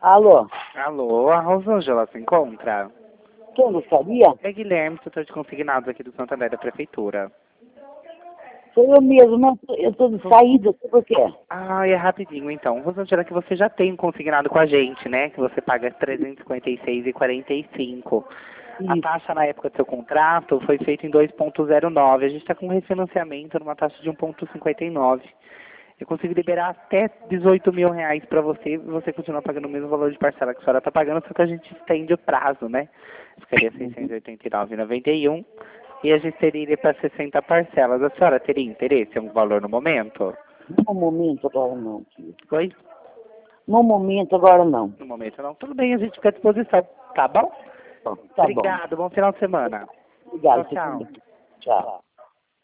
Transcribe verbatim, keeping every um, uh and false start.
Alô? Alô, a Rosângela se encontra? Quem gostaria? É Guilherme, tutor de consignados aqui do Santander da Prefeitura. Sou eu mesmo, mas eu estou de saída, por quê? Ah, é rapidinho então. Rosângela, que você já tem um consignado com a gente, né? Que você paga trezentos e cinquenta e seis reais e quarenta e cinco centavos. A Isso. taxa na época do seu contrato foi feita em dois ponto zero nove. A gente está com refinanciamento numa taxa de um ponto cinquenta e nove. Eu consigo liberar até dezoito mil reais para você e você continua pagando o mesmo valor de parcela que a senhora está pagando, só que a gente estende o prazo, né? Ficaria seiscentos e oitenta e nove reais e noventa e um centavos e a gente teria para sessenta parcelas. A senhora teria interesse em algum valor no momento? No momento agora não, filho. Oi? No momento agora não. No momento não. Tudo bem, a gente fica à disposição. Tá bom? Bom, tá bom. Obrigado, bom final de semana. Obrigado, Tchau, você tchau. também. Tchau.